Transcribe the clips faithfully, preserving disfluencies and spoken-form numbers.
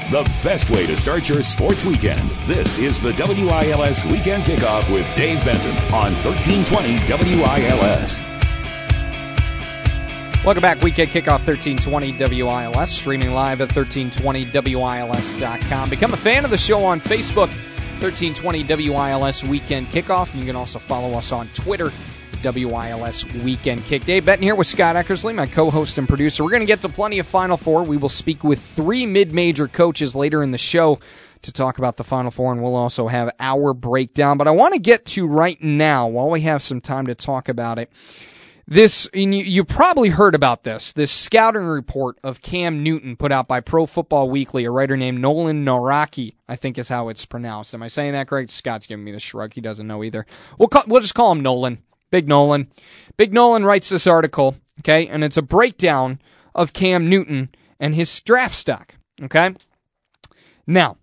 the best way to start your sports weekend. This is the W I L S Weekend Kickoff with Dave Benton on thirteen twenty W I L S. Welcome back, Weekend Kickoff thirteen twenty W I L S, streaming live at thirteen twenty W I L S dot com. Become a fan of the show on Facebook, thirteen twenty W I L S Weekend Kickoff, and you can also follow us on Twitter, W I L S Weekend Kick. Dave Benton here with Scott Eckersley, my co-host and producer. We're going to get to plenty of Final Four. We will speak with three mid-major coaches later in the show to talk about the Final Four, and we'll also have our breakdown. But I want to get to right now, while we have some time to talk about it, this, and you, you probably heard about this, this scouting report of Cam Newton put out by Pro Football Weekly, a writer named Nolan Naraki, I think is how it's pronounced. Am I saying that correct? Scott's giving me the shrug. He doesn't know either. We'll call, we'll just call him Nolan. Big Nolan. Big Nolan writes this article, okay, and it's a breakdown of Cam Newton and his draft stock, okay? Now,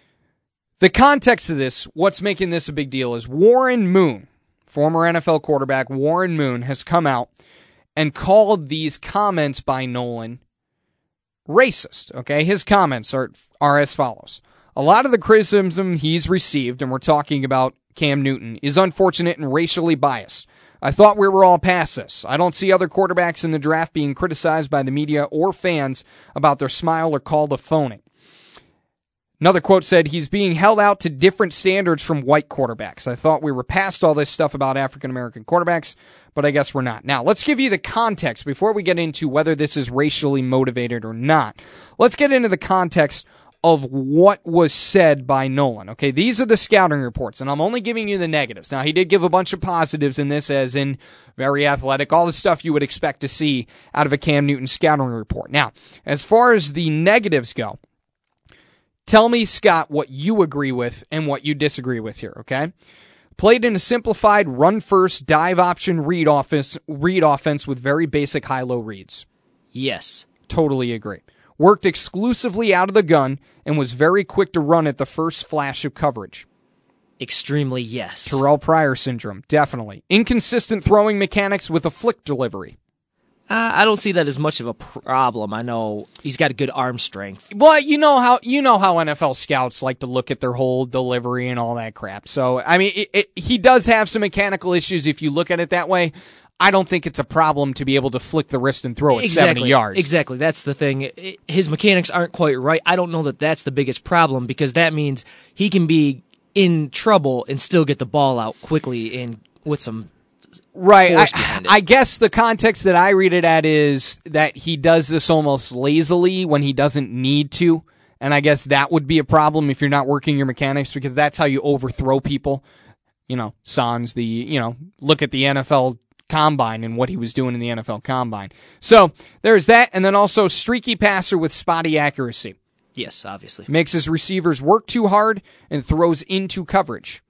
the context of this, what's making this a big deal is Warren Moon, former N F L quarterback Warren Moon, has come out and called these comments by Nolan racist, okay? His comments are, are as follows. A lot of the criticism he's received, and we're talking about Cam Newton, is unfortunate and racially biased. I thought we were all past this. I don't see other quarterbacks in the draft being criticized by the media or fans about their smile or called a phony. Another quote said, he's being held out to different standards from white quarterbacks. I thought we were past all this stuff about African-American quarterbacks, but I guess we're not. Now, let's give you the context before we get into whether this is racially motivated or not. Let's get into the context of what was said by Nolan. Okay, these are the scouting reports, and I'm only giving you the negatives. Now, he did give a bunch of positives in this, as in very athletic, all the stuff you would expect to see out of a Cam Newton scouting report. Now, as far as the negatives go, tell me, Scott, what you agree with and what you disagree with here, okay? Played in a simplified run-first, dive option read offense, read offense with very basic high-low reads. Yes. Totally agree. Worked exclusively out of the gun and was very quick to run at the first flash of coverage. Extremely yes. Terrell Pryor syndrome, definitely. Inconsistent throwing mechanics with a flick delivery. Uh, I don't see that as much of a problem. I know he's got a good arm strength. Well, you know how you know how N F L scouts like to look at their whole delivery and all that crap. So, I mean, it, it, he does have some mechanical issues if you look at it that way. I don't think it's a problem to be able to flick the wrist and throw it exactly, seventy yards. Exactly. That's the thing. His mechanics aren't quite right. I don't know that that's the biggest problem, because that means he can be in trouble and still get the ball out quickly and with some right. force I, behind it. I guess the context that I read it at is that he does this almost lazily when he doesn't need to. And I guess that would be a problem if you're not working your mechanics, because that's how you overthrow people. You know, Sans, the, you know, look at the N F L Combine and what he was doing in the N F L Combine. So there's that, and then also streaky passer with spotty accuracy. Yes, obviously. Makes his receivers work too hard and throws into coverage.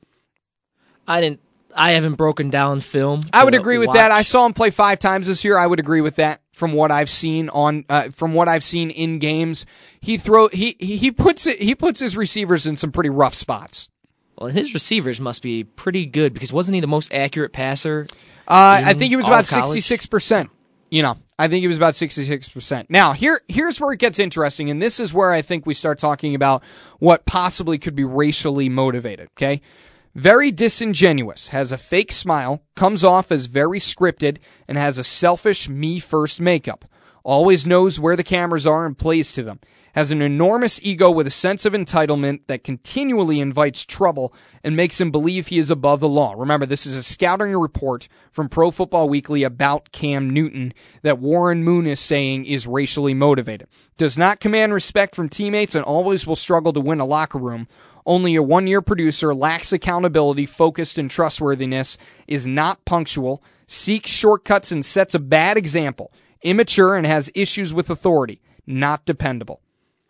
I didn't. I haven't broken down film. I would agree with watch. that. I saw him play five times this year. I would agree with that. From what I've seen on, uh, from what I've seen in games, he throw he he puts it he puts his receivers in some pretty rough spots. Well, and his receivers must be pretty good, because wasn't he the most accurate passer? Uh, I think he was about college? sixty-six percent. You know, I think he was about sixty-six percent. Now, here, here's where it gets interesting, and this is where I think we start talking about what possibly could be racially motivated, okay? Very disingenuous, has a fake smile, comes off as very scripted, and has a selfish me-first makeup. Always knows where the cameras are and plays to them. Has an enormous ego with a sense of entitlement that continually invites trouble and makes him believe he is above the law. Remember, this is a scouting report from Pro Football Weekly about Cam Newton that Warren Moon is saying is racially motivated. Does not command respect from teammates and always will struggle to win a locker room. Only a one-year producer, lacks accountability, focused, and trustworthiness, is not punctual, seeks shortcuts and sets a bad example, immature and has issues with authority, not dependable.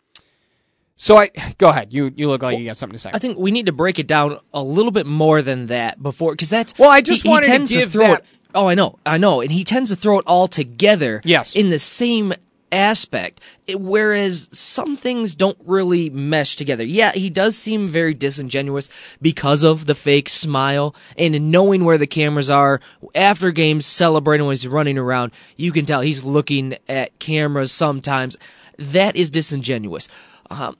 So I go ahead. You you look like you got something to say. I think we need to break it down a little bit more than that before, because that's well. I just he, wanted he tends to give to throw that. It, oh, I know, I know, and he tends to throw it all together. Yes. In the same aspect, it, whereas some things don't really mesh together. Yeah, he does seem very disingenuous because of the fake smile and knowing where the cameras are after games, celebrating when he's running around. You can tell he's looking at cameras sometimes. That is disingenuous. Um,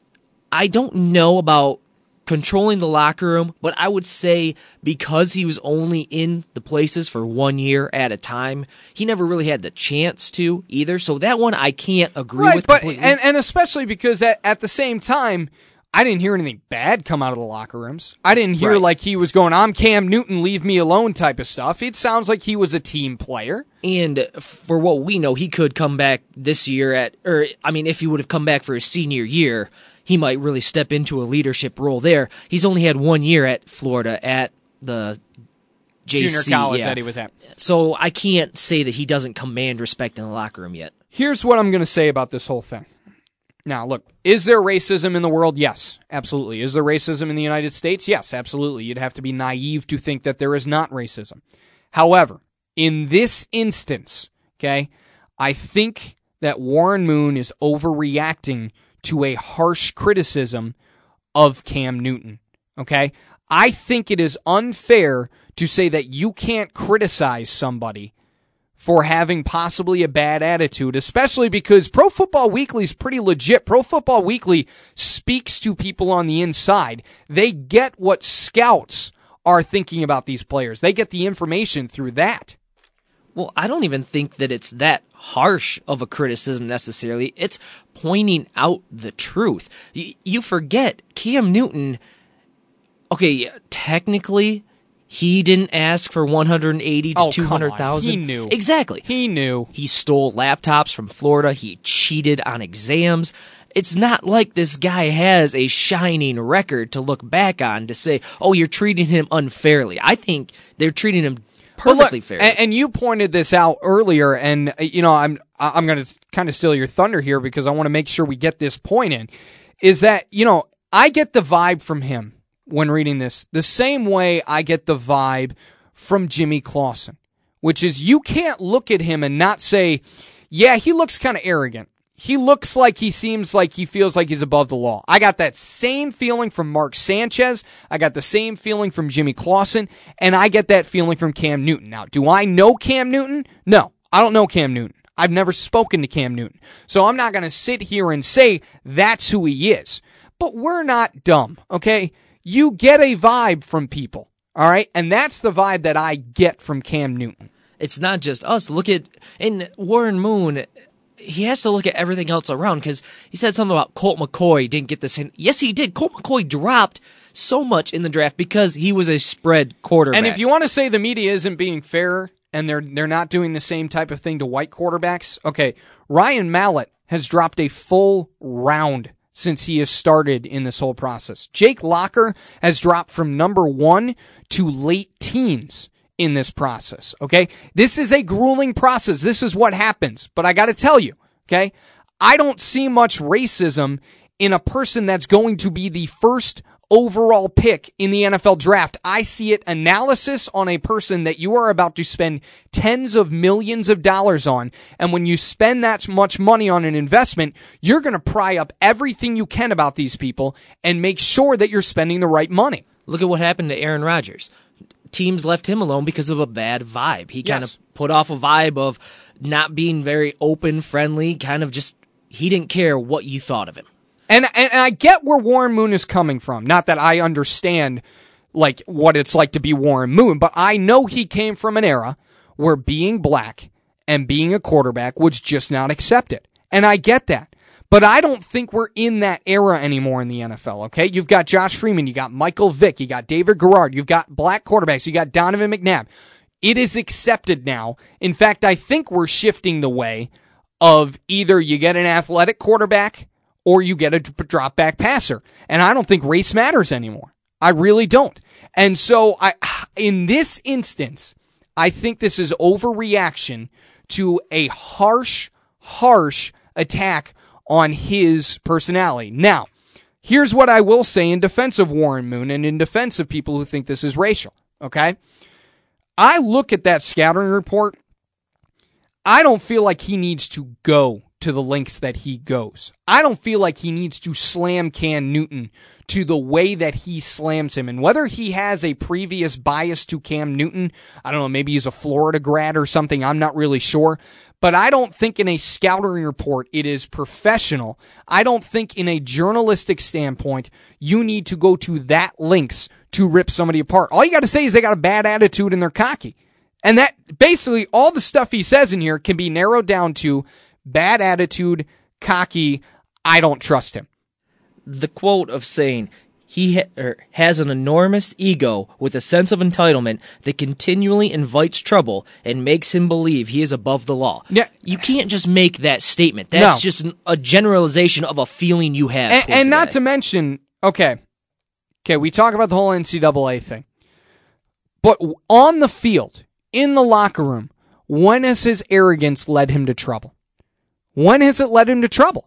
I don't know about controlling the locker room, but I would say because he was only in the places for one year at a time, he never really had the chance to either. So that one I can't agree right, with but, completely. And, and especially because at, at the same time, I didn't hear anything bad come out of the locker rooms. I didn't hear Right. like he was going, I'm Cam Newton, leave me alone type of stuff. It sounds like he was a team player. And for what we know, he could come back this year at, or I mean, if he would have come back for his senior year, he might really step into a leadership role there. He's only had one year at Florida at the J C, Junior college yeah. that he was at. So I can't say that he doesn't command respect in the locker room yet. Here's what I'm going to say about this whole thing. Now, look, is there racism in the world? Yes, absolutely. Is there racism in the United States? Yes, absolutely. You'd have to be naive to think that there is not racism. However, in this instance, okay, I think that Warren Moon is overreacting to a harsh criticism of Cam Newton, okay? I think it is unfair to say that you can't criticize somebody for having possibly a bad attitude, especially because Pro Football Weekly is pretty legit. Pro Football Weekly speaks to people on the inside. They get what scouts are thinking about these players. They get the information through that. Well, I don't even think that it's that harsh of a criticism necessarily. It's pointing out the truth. Y- you forget Cam Newton, okay, technically, he didn't ask for one hundred eighty to Oh, two hundred thousand. He knew. Exactly. He knew. He stole laptops from Florida. He cheated on exams. It's not like this guy has a shining record to look back on to say, oh, you're treating him unfairly. I think they're treating him perfectly look, fairly. And, and you pointed this out earlier, and you know I'm I'm going to kind of steal your thunder here because I want to make sure we get this point in. Is that you know I get the vibe from him when reading this the same way I get the vibe from Jimmy Clausen, which is you can't look at him and not say, yeah, he looks kind of arrogant. He looks like he seems like he feels like he's above the law. I got that same feeling from Mark Sanchez. I got the same feeling from Jimmy Clausen. And I get that feeling from Cam Newton. Now, do I know Cam Newton? No, I don't know Cam Newton. I've never spoken to Cam Newton. So I'm not going to sit here and say that's who he is. But we're not dumb, okay? You get a vibe from people, all right? And that's the vibe that I get from Cam Newton. It's not just us. Look at, and Warren Moon, he has to look at everything else around because he said something about Colt McCoy didn't get this. In. Yes, he did. Colt McCoy dropped so much in the draft because he was a spread quarterback. And if you want to say the media isn't being fair and they're they're not doing the same type of thing to white quarterbacks, okay, Ryan Mallett has dropped a full round since he has started in this whole process. Jake Locker has dropped from number one to late teens in this process, okay? This is a grueling process. This is what happens. But I got to tell you, okay, I don't see much racism in a person that's going to be the first overall pick in the N F L draft. I see it analysis on a person that you are about to spend tens of millions of dollars on. And when you spend that much money on an investment, you're going to pry up everything you can about these people and make sure that you're spending the right money. Look at what happened to Aaron Rodgers. Teams left him alone because of a bad vibe. He kind Yes. of put off a vibe of not being very open, friendly, kind of just, he didn't care what you thought of him. And, and I get where Warren Moon is coming from. Not that I understand like what it's like to be Warren Moon, but I know he came from an era where being black and being a quarterback was just not accepted. And I get that. But I don't think we're in that era anymore in the N F L, okay? You've got Josh Freeman, you got Michael Vick, you got David Garrard, you've got black quarterbacks, you got Donovan McNabb. It is accepted now. In fact, I think we're shifting the way of either you get an athletic quarterback or you get a drop back passer. And I don't think race matters anymore. I really don't. And so I, in this instance, I think this is overreaction to a harsh, harsh attack on his personality. Now, here's what I will say in defense of Warren Moon and in defense of people who think this is racial, okay? I look at that scouting report. I don't feel like he needs to go to the lengths that he goes. I don't feel like he needs to slam Cam Newton to the way that he slams him. And whether he has a previous bias to Cam Newton, I don't know, maybe he's a Florida grad or something, I'm not really sure. but I don't think in a scouting report it is professional. I don't think in a journalistic standpoint you need to go to that lengths to rip somebody apart. All you got to say is they got a bad attitude and they're cocky. And that basically all the stuff he says in here can be narrowed down to bad attitude, cocky, I don't trust him. The quote of saying he ha- er, has an enormous ego with a sense of entitlement that continually invites trouble and makes him believe he is above the law. Yeah. You can't just make that statement. That's No. just an, a generalization of a feeling you have. And, towards and the not guy. to mention, okay, okay, we talk about the whole N C double A thing. But on the field, in the locker room, when has his arrogance led him to trouble? When has it led him to trouble?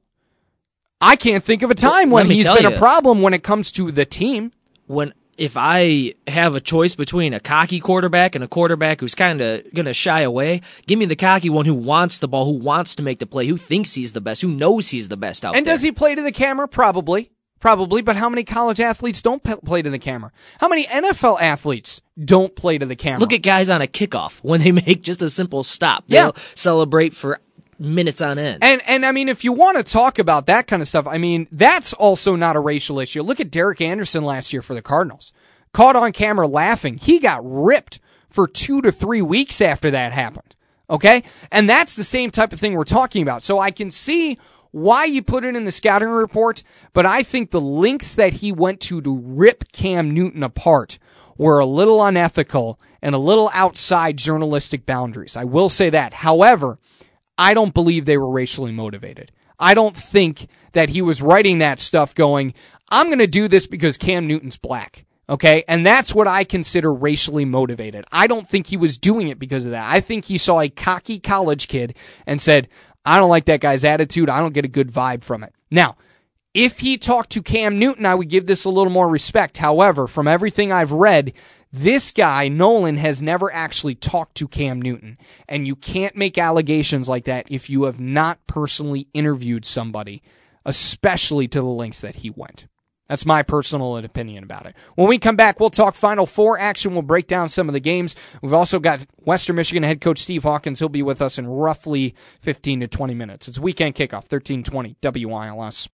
I can't think of a time Well, when let me he's tell been a you. problem when it comes to the team. When if I have a choice between a cocky quarterback and a quarterback who's kind of going to shy away, give me the cocky one who wants the ball, who wants to make the play, who thinks he's the best, who knows he's the best out And there. does he play to the camera? Probably. Probably, but how many college athletes don't p- play to the camera? How many N F L athletes don't play to the camera? Look at guys on a kickoff when they make just a simple stop. Yeah. They'll celebrate for minutes on end. And and I mean, if you want to talk about that kind of stuff, I mean, that's also not a racial issue. Look at Derek Anderson last year for the Cardinals. Caught on camera laughing. He got ripped for two to three weeks after that happened. Okay? And that's the same type of thing we're talking about. So I can see why you put it in the scouting report, but I think the lengths that he went to to rip Cam Newton apart were a little unethical and a little outside journalistic boundaries. I will say that. However, I don't believe they were racially motivated. I don't think that he was writing that stuff going, I'm going to do this because Cam Newton's black. Okay? And that's what I consider racially motivated. I don't think he was doing it because of that. I think he saw a cocky college kid and said, I don't like that guy's attitude. I don't get a good vibe from it. Now, if he talked to Cam Newton, I would give this a little more respect. However, from everything I've read, this guy, Nolan, has never actually talked to Cam Newton. And you can't make allegations like that if you have not personally interviewed somebody, especially to the lengths that he went. That's my personal opinion about it. When we come back, we'll talk Final Four action. We'll break down some of the games. We've also got Western Michigan head coach Steve Hawkins. He'll be with us in roughly fifteen to twenty minutes. It's Weekend Kickoff, thirteen twenty W I L S.